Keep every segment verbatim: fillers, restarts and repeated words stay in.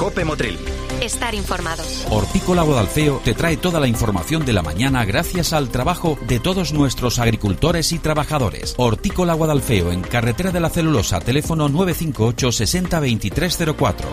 COPE Motril. Estar informados. Hortícola Guadalfeo te trae toda la información de la mañana gracias al trabajo de todos nuestros agricultores y trabajadores. Hortícola Guadalfeo, en Carretera de la Celulosa, teléfono nueve cinco ocho sesenta veintitrés cero cuatro.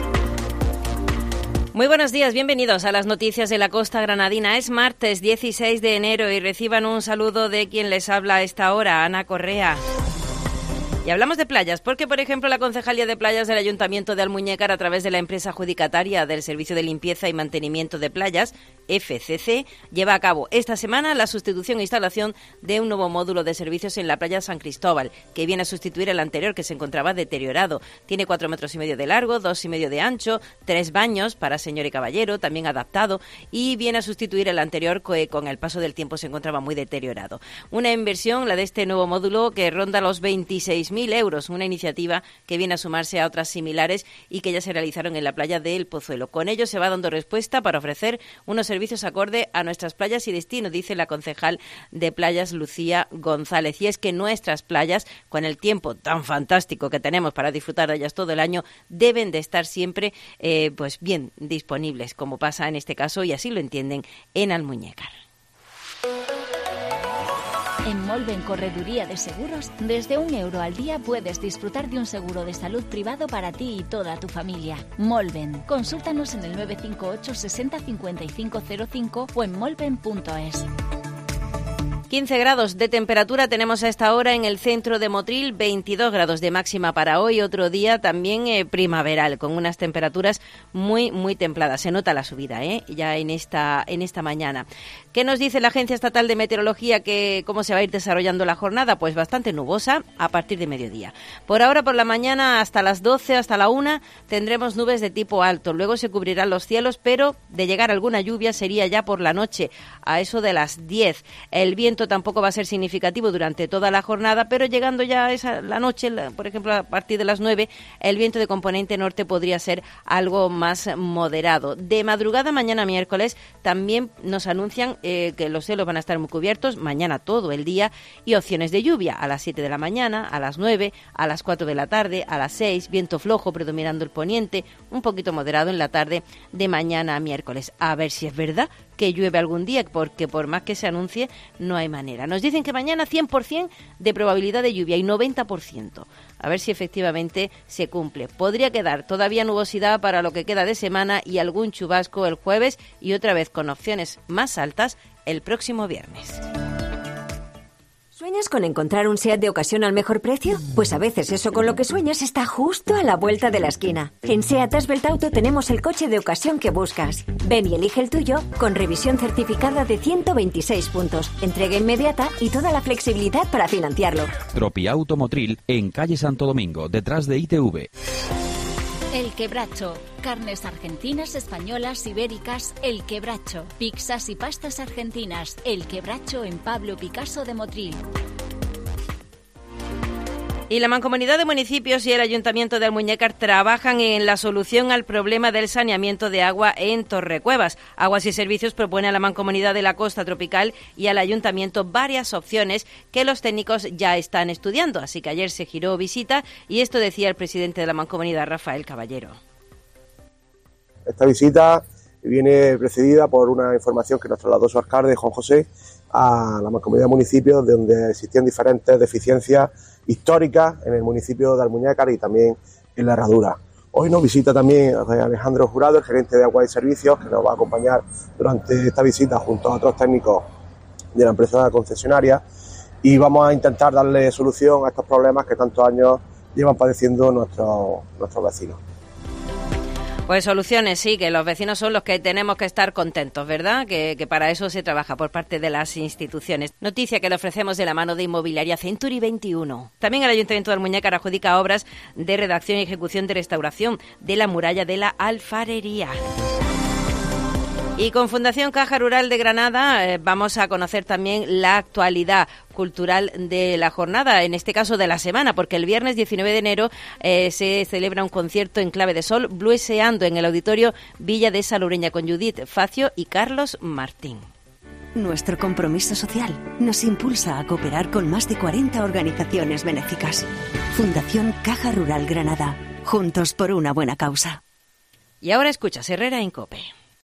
Muy buenos días, bienvenidos a las noticias de la costa granadina. Es martes dieciséis de enero y reciban un saludo de quien les habla a esta hora, Ana Correa. Y hablamos de playas, porque, por ejemplo, la Concejalía de Playas del Ayuntamiento de Almuñécar, a través de la empresa adjudicataria del Servicio de Limpieza y Mantenimiento de Playas, F C C, lleva a cabo esta semana la sustitución e instalación de un nuevo módulo de servicios en la playa San Cristóbal, que viene a sustituir el anterior, que se encontraba deteriorado. Tiene cuatro metros y medio de largo, dos y medio de ancho, tres baños para señor y caballero, también adaptado, y viene a sustituir el anterior, que con el paso del tiempo se encontraba muy deteriorado. Una inversión, la de este nuevo módulo, que ronda los veintiséis mil euros, una iniciativa que viene a sumarse a otras similares y que ya se realizaron en la playa de El Pozuelo. Con ello se va dando respuesta para ofrecer unos servicios acorde a nuestras playas y destino, dice la concejal de Playas, Lucía González. Y es que nuestras playas, con el tiempo tan fantástico que tenemos para disfrutar de ellas todo el año, deben de estar siempre eh, pues bien disponibles, como pasa en este caso, y así lo entienden en Almuñécar. En Molven Correduría de Seguros, desde un euro al día puedes disfrutar de un seguro de salud privado para ti y toda tu familia. Molven. Consúltanos en el nueve cinco ocho sesenta cincuenta y cinco cero cinco o en molven punto es. quince grados de temperatura tenemos a esta hora en el centro de Motril, veintidós grados de máxima para hoy, otro día también eh, primaveral, con unas temperaturas muy, muy templadas. Se nota la subida, ¿eh? Ya en esta, en esta mañana. ¿Qué nos dice la Agencia Estatal de Meteorología? Que ¿Cómo se va a ir desarrollando la jornada? Pues bastante nubosa a partir de mediodía. Por ahora, por la mañana, hasta las doce, hasta la una, tendremos nubes de tipo alto. Luego se cubrirán los cielos, pero de llegar alguna lluvia sería ya por la noche, a eso de las diez. El viento tampoco va a ser significativo durante toda la jornada, pero llegando ya a esa, la noche, la, por ejemplo, a partir de las nueve, el viento de componente norte podría ser algo más moderado. De madrugada, mañana miércoles, también nos anuncian eh, que los cielos van a estar muy cubiertos, mañana todo el día, y opciones de lluvia a las siete de la mañana, a las nueve, a las cuatro de la tarde, a las seis, viento flojo predominando el poniente, un poquito moderado en la tarde de mañana a miércoles. A ver si es verdad que llueve algún día, porque por más que se anuncie, no hay manera. Nos dicen que mañana cien por ciento de probabilidad de lluvia y noventa por ciento. A ver si efectivamente se cumple. Podría quedar todavía nubosidad para lo que queda de semana y algún chubasco el jueves y otra vez con opciones más altas el próximo viernes. ¿Sueñas con encontrar un SEAT de ocasión al mejor precio? Pues a veces eso con lo que sueñas está justo a la vuelta de la esquina. En SEAT Asbelt Auto tenemos el coche de ocasión que buscas. Ven y elige el tuyo con revisión certificada de ciento veintiséis puntos, entrega inmediata y toda la flexibilidad para financiarlo. Tropiauto Motril, en calle Santo Domingo, detrás de I T V. El Quebracho. Carnes argentinas, españolas, ibéricas. El Quebracho. Pizzas y pastas argentinas. El Quebracho en Pablo Picasso de Motril. Y la Mancomunidad de Municipios y el Ayuntamiento de Almuñécar trabajan en la solución al problema del saneamiento de agua en Torrecuevas. Aguas y Servicios propone a la Mancomunidad de la Costa Tropical y al Ayuntamiento varias opciones que los técnicos ya están estudiando. Así que ayer se giró visita y esto decía el presidente de la Mancomunidad, Rafael Caballero. Esta visita viene precedida por una información que nos trasladó su alcalde, Juan José, a la Mancomunidad de Municipios, donde existían diferentes deficiencias históricas en el municipio de Almuñécar y también en la Herradura. Hoy nos visita también Alejandro Jurado, el gerente de Aguas y Servicios, que nos va a acompañar durante esta visita junto a otros técnicos de la empresa concesionaria, y vamos a intentar darle solución a estos problemas que tantos años llevan padeciendo nuestros, nuestros vecinos. Pues soluciones, sí, que los vecinos son los que tenemos que estar contentos, ¿verdad? Que, que para eso se trabaja por parte de las instituciones. Noticia que le ofrecemos de la mano de Inmobiliaria Century veintiuno. También el Ayuntamiento de Almuñécar adjudica obras de redacción y ejecución de restauración de la muralla de la Alfarería. Y con Fundación Caja Rural de Granada eh, vamos a conocer también la actualidad cultural de la jornada, en este caso de la semana, porque el viernes diecinueve de enero eh, se celebra un concierto en clave de sol, Blueseando, en el Auditorio Villa de Salobreña, con Judith Facio y Carlos Martín. Nuestro compromiso social nos impulsa a cooperar con más de cuarenta organizaciones benéficas. Fundación Caja Rural Granada. Juntos por una buena causa. Y ahora escuchas Herrera en COPE.